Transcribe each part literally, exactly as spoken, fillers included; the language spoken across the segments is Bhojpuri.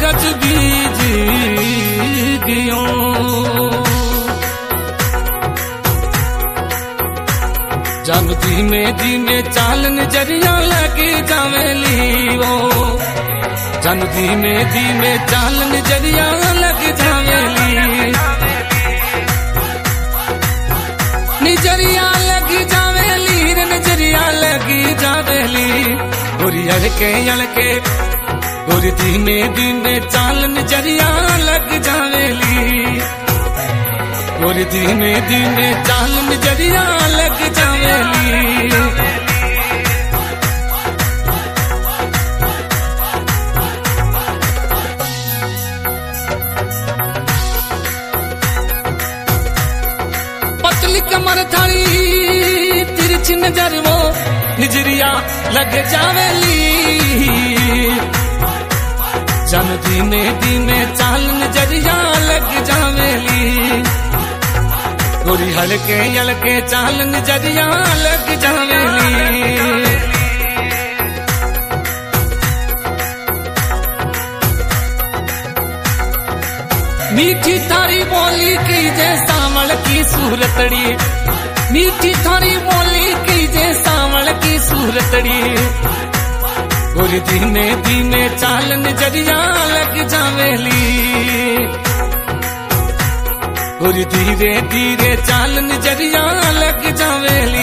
गज बीज दियो जन धीमे धीमे चाल नजरिया लगी जावेली वो जन धीमे धीमे चाल नजरिया लग जावेली नजरिया लगी जावेली रे नजरिया लगी जावेली गोरी अड़के अड़के गोरी धीमे धीमे चाल नजरिया लग जावेली गोरी धीमे धीमे चाल नजरिया लग जावेली पतली कमर थारी तिरछी नजर वो नजरिया लग जावेली जन धीमे धीमे चाल नजरिया लग जावेली गोरी हल्के हल्के चाल नजरिया लग जावेली मीठी थारी बोली की जे सावल की सूरतड़ी मीठी थारी बोली की जे सावल की सूरतड़ी गोरी धीमे धीमे चाल नजरिया लग जावेली गोरी धीरे धीरे चाल नजरिया लग जावेली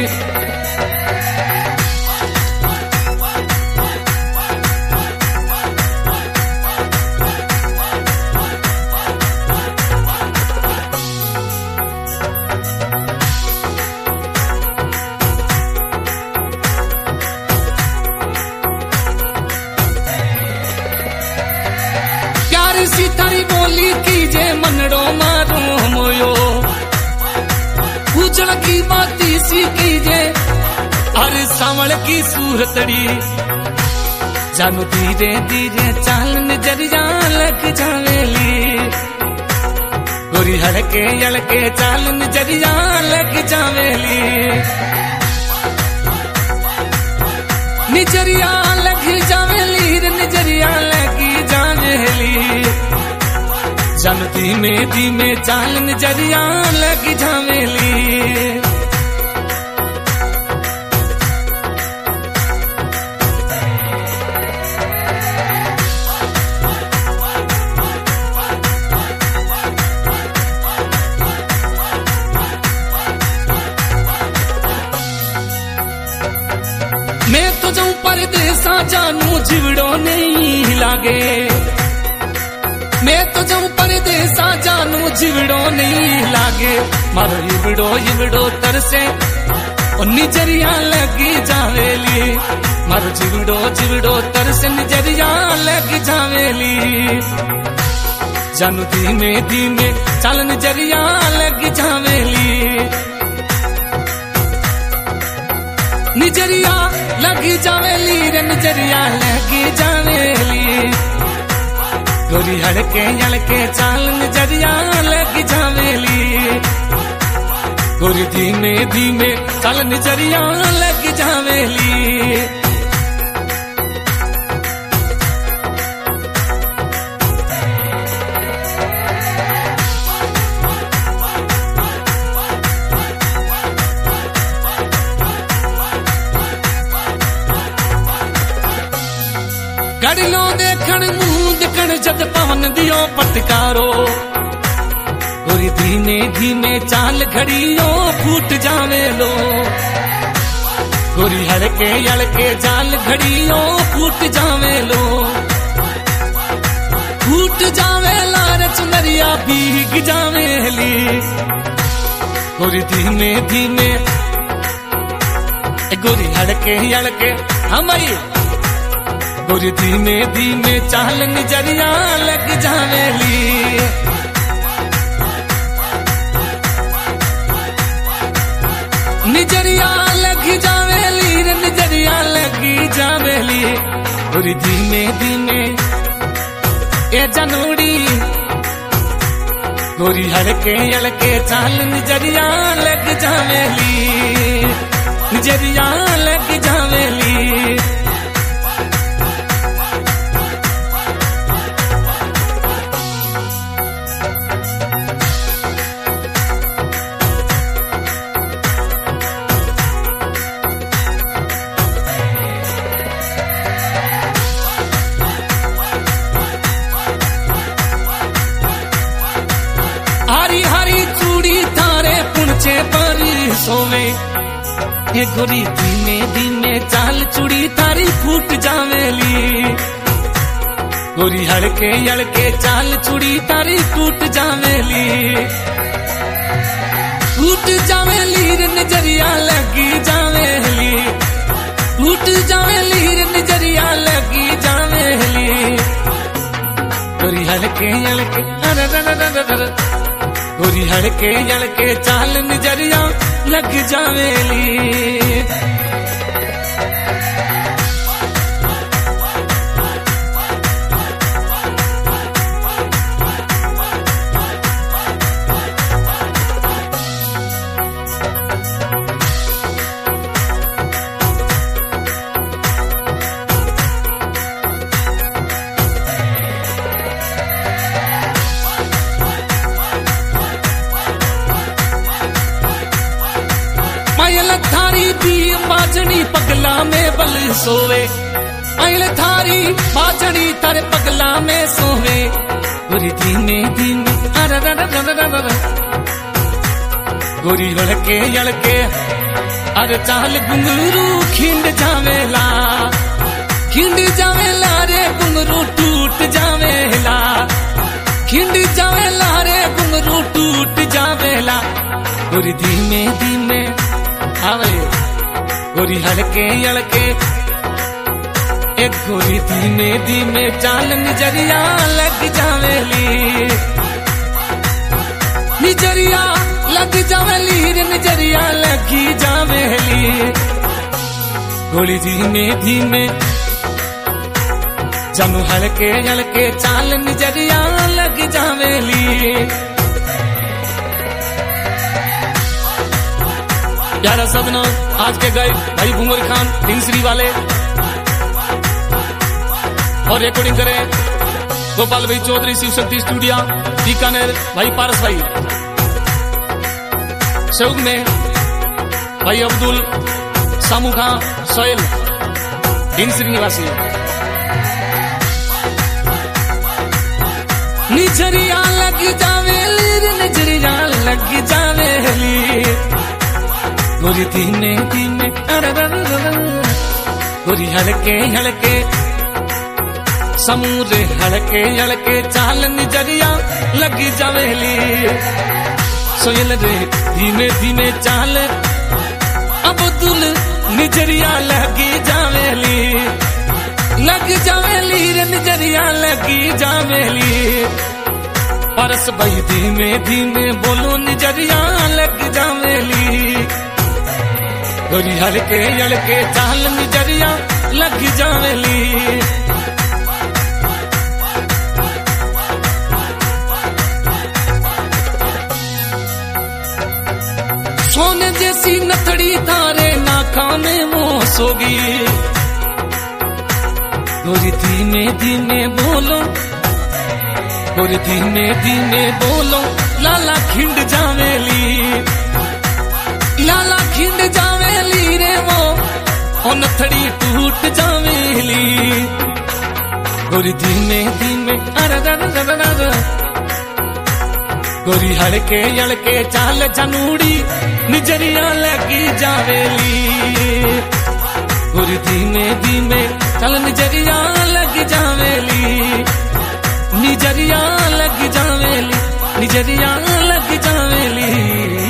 सी तारी बोली की जे मनड़ो मारो मोयो उजड़ की बाती सी की जे अरे सावल की सूरतड़ी जानू धीरे धीरे चाल नजरिया लग जावेली गोरी हड़के हड़के चाल नजरिया लग जावेली नजरिया लग जावेली रे नजरिया लगी जावेली जन धीमे धीमे चाल नजरिया लग जावेली मैं तो जाऊं परदेसा जानू जिवड़ो नहीं लागे मैं तो जाऊं परदेसा जानू जिवड़ो नहीं लागे मारो इवड़ो इवड़ो तरसे और निजरिया लगी जावेली मारो जिवड़ो जिवड़ो तरसे निजरिया लगी जावेली जानू धीमे धीमे चाल नजरिया लगी जावेली निजरिया लगी जावेली रे नजरिया लगी जावेली गोरी हड़के हड़के चाल नजरिया लग जावेली गोरी धीमे धीमे चाल नजरिया लग जावेली गड़लो देखण मुंह दिखण जद पवन दियो पटकारो गोरी धीमे धीमे चाल घड़ियो फूट जावे लो गोरी हड़के हड़के चाल घड़ियो फूट जावे लो फूट जावे लार चुनरिया भीग जावेली गोरी धीमे धीमे गोरी हड़के हड़के हमारी गोरी धीमे धीमे चाल नजरिया लग जावेली नजरिया लग जावेली रे नजरिया लगी जावेली गोरी धीमे धीमे ए जनूड़ी गोरी हड़के हड़के चाल नजरिया लग जावेली नजरिया लग जावेली सोवे हे गोरी धीमे धीमे चाल चुड़ी तारी फूट जावेली गोरी हड़के हड़के चाल चुड़ी तारी टूट जावेली टूट जावेली रे नजरिया लगी जावेली टूट जावेली रे नजरिया लगी जावेली गोरी हड़के हड़के गोरी हड़के हड़के चाल नजरिया लग जावेली आयल थारी भी बाजनी पगला में बल सोवे आयल थारी बाजनी तारे पगला में सोवे गोरी धीमे धीमे अर गोरी हड़के हड़के अरे चाल घुंगरू खिंड जावेला खिंड जावेला रे घुंगरू टूट जावेला खिंड जावेला रे घुंगरू टूट जावेला गोरी धीमे धीमे आवे गोरी हड़के हड़के एक गोरी धीमे धीमे चाल नजरिया लग जावेली नजरिया लग जावेली रे नजरिया लगी जावेली गोरी धीमे धीमे जानू हड़के हड़के चाल नजरिया लग जावेली प्यारा सदनो आज के गए भाई भूंगोरी खान ढिंगसरी वाले और रिकॉर्डिंग करे गोपाल भाई चौधरी शिव शक्ति स्टूडियो बीकानेर भाई पारस भाई सऊग में भाई अब्दुल सामू खां सोहेल ढिंगसरी निवासी निजरिया लग जावेली नजरिया लग जावेली गोरी धीमे धीमे गोरी हड़के हड़के समूरे हड़के हड़के चाल नजरिया लगी जावेली सोयल रे धीमे धीमे चाल अब्दुल नजरिया लगी जावेली लग जावेली रे नजरिया लगी जावेली परस भाई धीमे धीमे बोलो नजरिया लग जावेली गोरी हड़के हड़के चाल नजरिया लग जावेली सोने जैसी नथड़ी तारे नाखा में वो सोगी गोरी धीमे धीमे बोलो गोरी धीमे धीमे बोलो लाला खिंड जावेली लाला खिंड जावेली रे वो ओ नथड़ी टूट जावेली गोरी धीमे धीमे अर गोरी हड़के हड़के चाल जनूड़ी नजरिया लगी जावेली गोरी धीमे धीमे चल नजरिया लग जावेली नजरिया लग जावेली नजरिया लग जावेली।